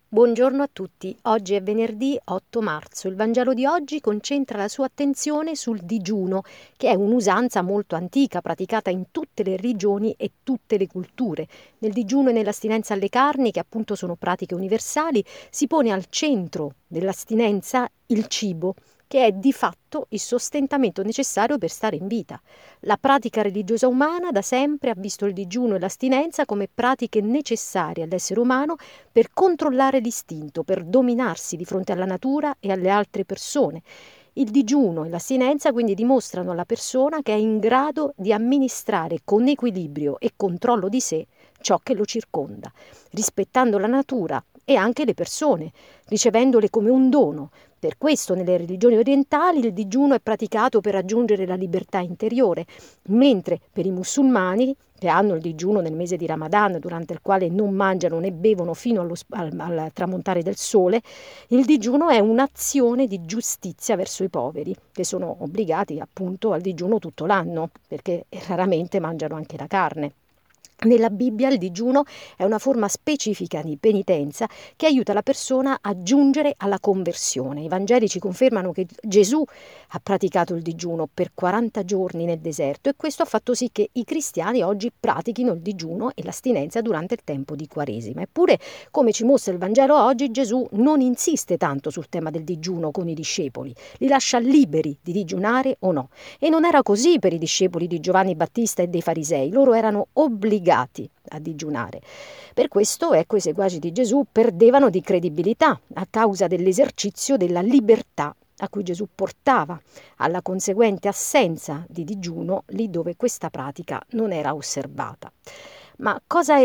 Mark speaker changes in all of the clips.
Speaker 1: Buongiorno a tutti, oggi è venerdì 8 marzo. Il Vangelo di oggi concentra la sua attenzione sul digiuno, che è un'usanza molto antica, praticata in tutte le regioni e tutte le culture. Nel digiuno e nell'astinenza alle carni, che appunto sono pratiche universali, si pone al centro dell'astinenza il cibo, che è di fatto il sostentamento necessario per stare in vita. La pratica religiosa umana da sempre ha visto il digiuno e l'astinenza come pratiche necessarie all'essere umano per controllare l'istinto, per dominarsi di fronte alla natura e alle altre persone. Il digiuno e l'astinenza quindi dimostrano alla persona che è in grado di amministrare con equilibrio e controllo di sé ciò che lo circonda, rispettando la natura e anche le persone, ricevendole come un dono. Per questo nelle religioni orientali il digiuno è praticato per raggiungere la libertà interiore, mentre per i musulmani, che hanno il digiuno nel mese di Ramadan, durante il quale non mangiano né bevono fino al tramontare del sole, il digiuno è un'azione di giustizia verso i poveri, che sono obbligati appunto al digiuno tutto l'anno, perché raramente mangiano anche la carne. Nella Bibbia il digiuno è una forma specifica di penitenza che aiuta la persona a giungere alla conversione. I Vangeli ci confermano che Gesù ha praticato il digiuno per 40 giorni nel deserto e questo ha fatto sì che i cristiani oggi pratichino il digiuno e l'astinenza durante il tempo di Quaresima. Eppure, come ci mostra il Vangelo oggi, Gesù non insiste tanto sul tema del digiuno con i discepoli, li lascia liberi di digiunare o no. E non era così per i discepoli di Giovanni Battista e dei farisei, loro erano obbligati a digiunare. Per questo, ecco, i seguaci di Gesù perdevano di credibilità a causa dell'esercizio della libertà a cui Gesù portava, alla conseguente assenza di digiuno lì dove questa pratica non era osservata. Ma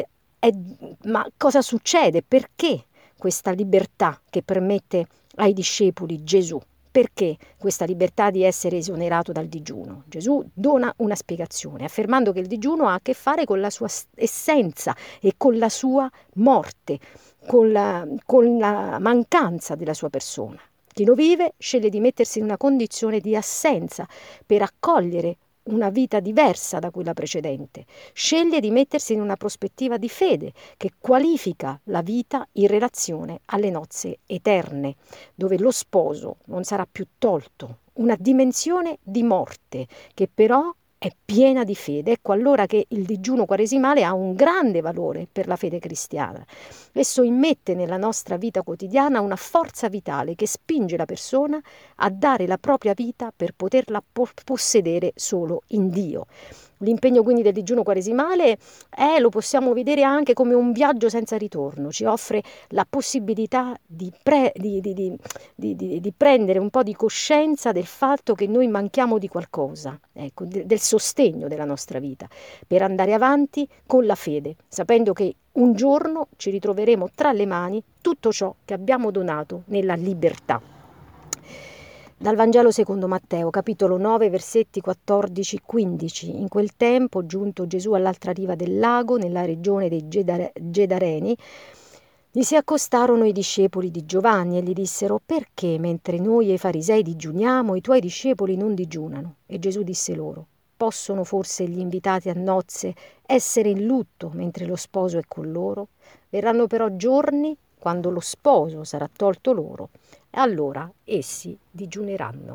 Speaker 1: cosa succede? Perché questa libertà che permette ai discepoli Gesù? Perché questa libertà di essere esonerato dal digiuno? Gesù dona una spiegazione, affermando che il digiuno ha a che fare con la sua essenza e con la sua morte, con la mancanza della sua persona. Chi lo vive sceglie di mettersi in una condizione di assenza per accogliere una vita diversa da quella precedente. Sceglie di mettersi in una prospettiva di fede che qualifica la vita in relazione alle nozze eterne, dove lo sposo non sarà più tolto, una dimensione di morte che però è piena di fede. Ecco allora che il digiuno quaresimale ha un grande valore per la fede cristiana. Esso immette nella nostra vita quotidiana una forza vitale che spinge la persona a dare la propria vita per poterla possedere solo in Dio. L'impegno quindi del digiuno quaresimale lo possiamo vedere anche come un viaggio senza ritorno, ci offre la possibilità di prendere un po' di coscienza del fatto che noi manchiamo di qualcosa, ecco, del sostegno della nostra vita, per andare avanti con la fede, sapendo che un giorno ci ritroveremo tra le mani tutto ciò che abbiamo donato nella libertà. Dal Vangelo secondo Matteo, capitolo 9, versetti 14-15. In quel tempo, giunto Gesù all'altra riva del lago, nella regione dei Gedareni, gli si accostarono i discepoli di Giovanni e gli dissero: «Perché, mentre noi e i farisei digiuniamo, i tuoi discepoli non digiunano?» E Gesù disse loro: «Possono forse gli invitati a nozze essere in lutto mentre lo sposo è con loro? Verranno però giorni quando lo sposo sarà tolto loro, e allora essi digiuneranno».